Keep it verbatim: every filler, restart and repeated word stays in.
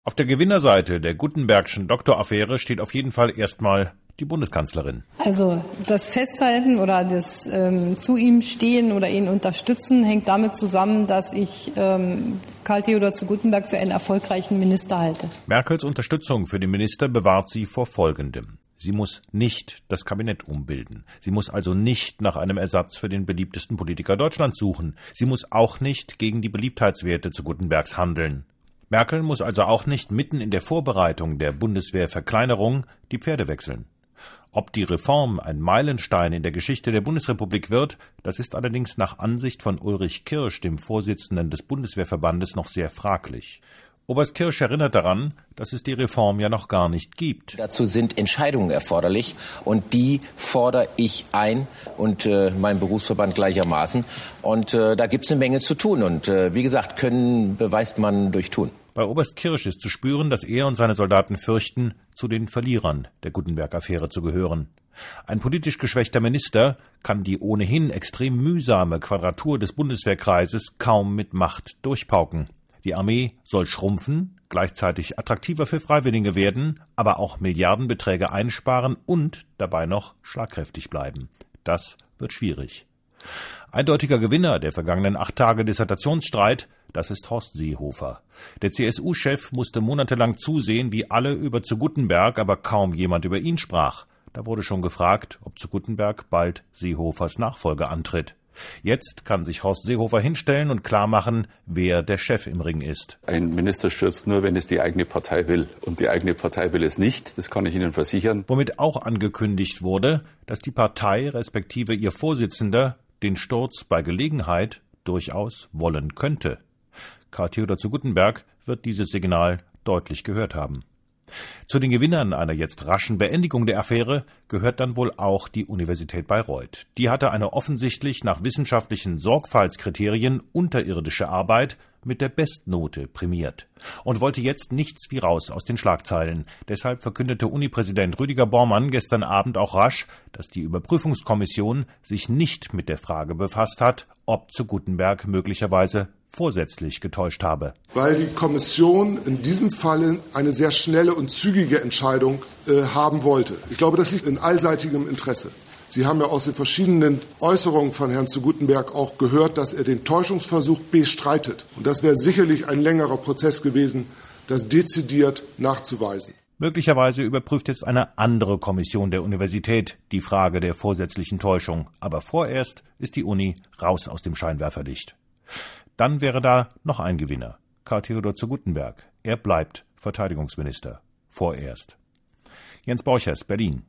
Auf der Gewinnerseite der Guttenbergschen Doktoraffäre steht auf jeden Fall erstmal die Bundeskanzlerin. Also das Festhalten oder das ähm, zu ihm stehen oder ihn unterstützen hängt damit zusammen, dass ich ähm, Karl Theodor zu Guttenberg für einen erfolgreichen Minister halte. Merkels Unterstützung für den Minister bewahrt sie vor Folgendem. Sie muss nicht das Kabinett umbilden. Sie muss also nicht nach einem Ersatz für den beliebtesten Politiker Deutschlands suchen. Sie muss auch nicht gegen die Beliebtheitswerte zu Guttenbergs handeln. Merkel muss also auch nicht mitten in der Vorbereitung der Bundeswehrverkleinerung die Pferde wechseln. Ob die Reform ein Meilenstein in der Geschichte der Bundesrepublik wird, das ist allerdings nach Ansicht von Ulrich Kirsch, dem Vorsitzenden des Bundeswehrverbandes, noch sehr fraglich. Oberst Kirsch erinnert daran, dass es die Reform ja noch gar nicht gibt. Dazu sind Entscheidungen erforderlich und die fordere ich ein und äh, mein Berufsverband gleichermaßen. Und äh, da gibt es eine Menge zu tun und äh, wie gesagt, Können beweist man durch Tun. Bei Oberst Kirsch ist zu spüren, dass er und seine Soldaten fürchten, zu den Verlierern der Guttenberg-Affäre zu gehören. Ein politisch geschwächter Minister kann die ohnehin extrem mühsame Quadratur des Bundeswehrkreises kaum mit Macht durchpauken. Die Armee soll schrumpfen, gleichzeitig attraktiver für Freiwillige werden, aber auch Milliardenbeträge einsparen und dabei noch schlagkräftig bleiben. Das wird schwierig. Eindeutiger Gewinner der vergangenen acht Tage Dissertationsstreit, das ist Horst Seehofer. Der C S U-Chef musste monatelang zusehen, wie alle über zu Guttenberg, aber kaum jemand über ihn sprach. Da wurde schon gefragt, ob zu Guttenberg bald Seehofers Nachfolger antritt. Jetzt kann sich Horst Seehofer hinstellen und klarmachen, wer der Chef im Ring ist. Ein Minister stürzt nur, wenn es die eigene Partei will. Und die eigene Partei will es nicht, das kann ich Ihnen versichern. Womit auch angekündigt wurde, dass die Partei respektive ihr Vorsitzender den Sturz bei Gelegenheit durchaus wollen könnte. Karl Theodor zu Guttenberg wird dieses Signal deutlich gehört haben. Zu den Gewinnern einer jetzt raschen Beendigung der Affäre gehört dann wohl auch die Universität Bayreuth. Die hatte eine offensichtlich nach wissenschaftlichen Sorgfaltskriterien unterirdische Arbeit mit der Bestnote prämiert und wollte jetzt nichts wie raus aus den Schlagzeilen. Deshalb verkündete Uni-Präsident Rüdiger Bormann gestern Abend auch rasch, dass die Überprüfungskommission sich nicht mit der Frage befasst hat, ob zu Guttenberg möglicherweise vorsätzlich getäuscht habe. Weil die Kommission in diesem Falle eine sehr schnelle und zügige Entscheidung äh, haben wollte. Ich glaube, das liegt in allseitigem Interesse. Sie haben ja aus den verschiedenen Äußerungen von Herrn zu Guttenberg auch gehört, dass er den Täuschungsversuch bestreitet. Und das wäre sicherlich ein längerer Prozess gewesen, das dezidiert nachzuweisen. Möglicherweise überprüft jetzt eine andere Kommission der Universität die Frage der vorsätzlichen Täuschung. Aber vorerst ist die Uni raus aus dem Scheinwerferlicht. Dann wäre da noch ein Gewinner, Karl Theodor zu Guttenberg. Er bleibt Verteidigungsminister. Vorerst. Jens Borchers, Berlin.